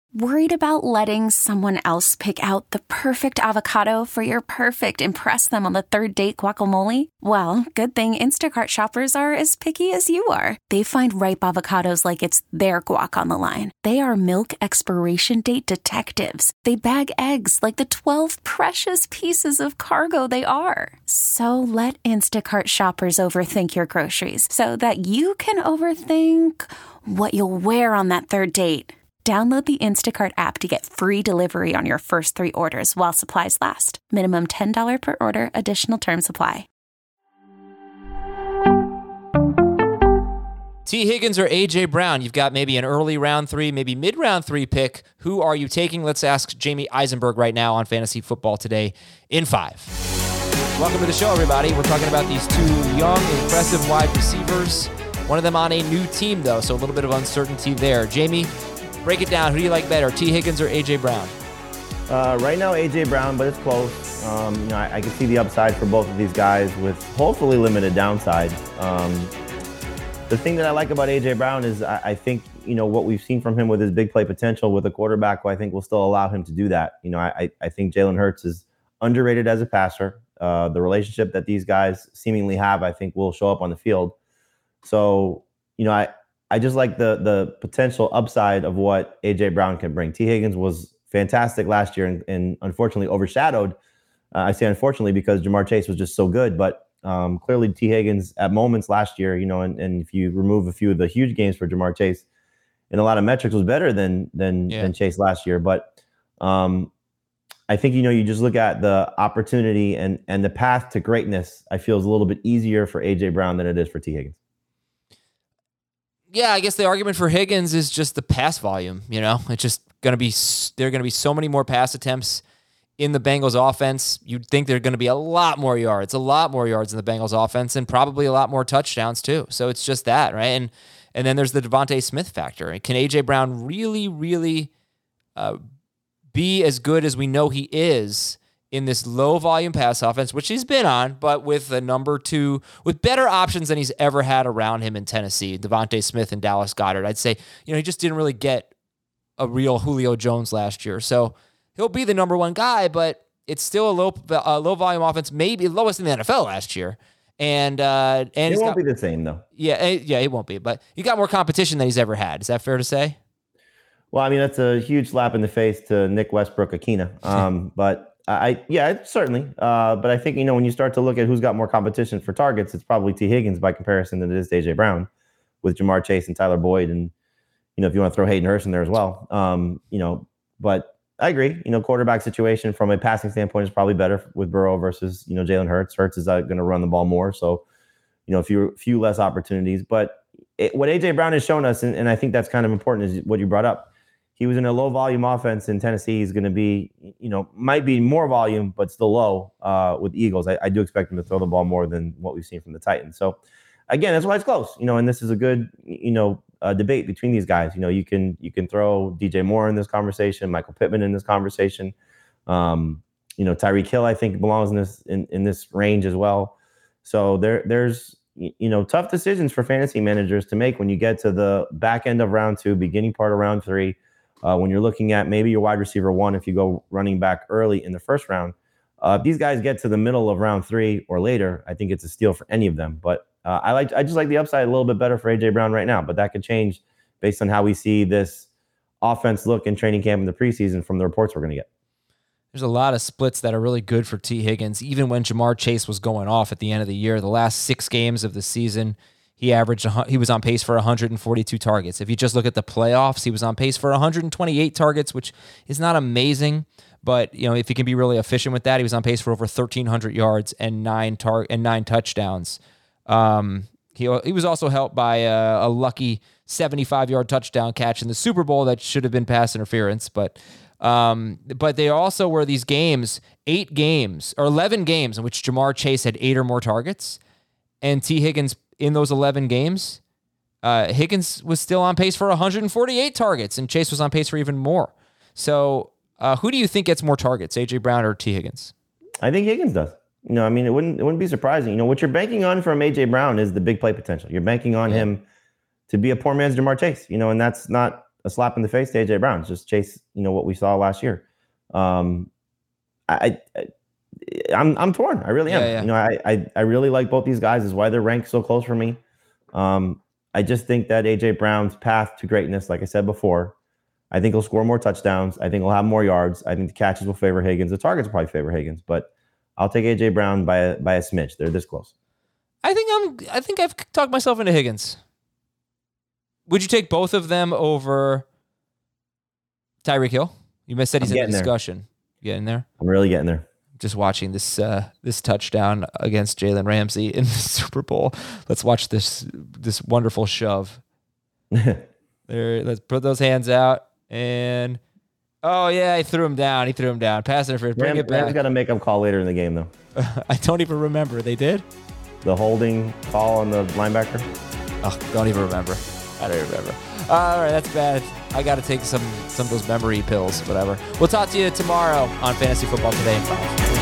Worried about letting someone else pick out the perfect avocado for your perfect impress them on the third date guacamole? Well, good thing Instacart shoppers are as picky as you are. They find ripe avocados like it's their guac on the line. They are milk expiration date detectives. They bag eggs like the 12 precious pieces of cargo they are. So let Instacart shoppers overthink your groceries so that you can overthink what you'll wear on that third date. Download the Instacart app to get free delivery on your first 3 orders while supplies last. Minimum $10 per order. Additional terms apply. T. Higgins or A.J. Brown? You've got maybe an early round 3, maybe mid-round 3 pick. Who are you taking? Let's ask Jamie Eisenberg right now on Fantasy Football Today in 5. Welcome to the show, everybody. We're talking about these 2 young, impressive wide receivers. One of them on a new team, though, so a little bit of uncertainty there. Jamie, break it down. Who do you like better, T. Higgins or A.J. Brown? Right now, A.J. Brown, but it's close. I can see the upside for both of these guys with hopefully limited downside. The thing that I like about A.J. Brown is I think, what we've seen from him with his big play potential with a quarterback who I think will still allow him to do that. I think Jalen Hurts is underrated as a passer. The relationship that these guys seemingly have, I think, will show up on the field. So, I just like the potential upside of what A.J. Brown can bring. T. Higgins was fantastic last year and unfortunately overshadowed. I say unfortunately because Ja'Marr Chase was just so good. But clearly T. Higgins at moments last year, and if you remove a few of the huge games for Ja'Marr Chase, in a lot of metrics was better than Chase last year. But I think, you just look at the opportunity and the path to greatness, I feel is a little bit easier for A.J. Brown than it is for T. Higgins. Yeah, I guess the argument for Higgins is just the pass volume. It's just going to be, there are going to be so many more pass attempts in the Bengals offense. You'd think there are going to be a lot more yards in the Bengals offense, and probably a lot more touchdowns too. So it's just that, right? And then there's the Devontae Smith factor. Can A.J. Brown really, really be as good as we know he is in this low-volume pass offense, which he's been on, but with a number 2, with better options than he's ever had around him in Tennessee, Devontae Smith and Dallas Goedert? I'd say, he just didn't really get a real Julio Jones last year. So he'll be the number 1 guy, but it's still a low-volume offense, maybe lowest in the NFL last year. And it won't be the same, though. Yeah, it won't be. But you got more competition than he's ever had. Is that fair to say? Well, that's a huge slap in the face to Nick Westbrook-Akina. But certainly. But I think, when you start to look at who's got more competition for targets, it's probably T. Higgins by comparison than it is to A.J. Brown with Ja'Marr Chase and Tyler Boyd. And, if you want to throw Hayden Hurst in there as well. But I agree. Quarterback situation from a passing standpoint is probably better with Burrow versus, Jalen Hurts. Hurts is going to run the ball more. So, a few less opportunities. But what A.J. Brown has shown us, and I think that's kind of important, is what you brought up. He was in a low volume offense in Tennessee. He's going to be, might be more volume, but still low with the Eagles. I do expect him to throw the ball more than what we've seen from the Titans. So again, that's why it's close, and this is a good, debate between these guys. You can throw DJ Moore in this conversation, Michael Pittman in this conversation. Tyreek Hill, I think, belongs in this range as well. So there's tough decisions for fantasy managers to make when you get to the back end of round 2, beginning part of round 3. When you're looking at maybe your wide receiver 1, if you go running back early in the first round, if these guys get to the middle of round 3 or later, I think it's a steal for any of them. But I just like the upside a little bit better for A.J. Brown right now, but that could change based on how we see this offense look in training camp in the preseason from the reports we're going to get. There's a lot of splits that are really good for T. Higgins. Even when Ja'Marr Chase was going off at the end of the year, the last 6 games of the season, he was on pace for 142 targets. If you just look at the playoffs, he was on pace for 128 targets, which is not amazing. But if he can be really efficient with that, he was on pace for over 1,300 yards and 9 touchdowns. He was also helped by a lucky 75-yard touchdown catch in the Super Bowl that should have been pass interference. But they also were these games, 8 games or 11 games in which Ja'Marr Chase had 8 or more targets, and T. Higgins in those 11 games, Higgins was still on pace for 148 targets, and Chase was on pace for even more. So who do you think gets more targets, A.J. Brown or T. Higgins? I think Higgins does. It wouldn't be surprising. What you're banking on from A.J. Brown is the big play potential. You're banking on him to be a poor man's Ja'Marr Chase, and that's not a slap in the face to AJ Brown. Just chase, what we saw last year. I'm torn. I really am. Yeah. I really like both these guys. Is why they're ranked so close for me. I just think that AJ Brown's path to greatness, like I said before, I think he'll score more touchdowns. I think he'll have more yards. I think the catches will favor Higgins. The targets will probably favor Higgins, but I'll take AJ Brown by a smidge. They're this close. I think I've talked myself into Higgins. Would you take both of them over Tyreek Hill? You said he's in the discussion. You getting there? I'm really getting there. Just watching this touchdown against Jalen Ramsey in the Super Bowl. Let's watch this wonderful shove. There, let's put those hands out and he threw him down. Pass interference. Bring it back. Rams got a makeup call later in the game though. I don't even remember. They did? The holding call on the linebacker. Oh, don't even remember. I don't even remember. All right, that's bad. I got to take some of those memory pills, whatever. We'll talk to you tomorrow on Fantasy Football Today.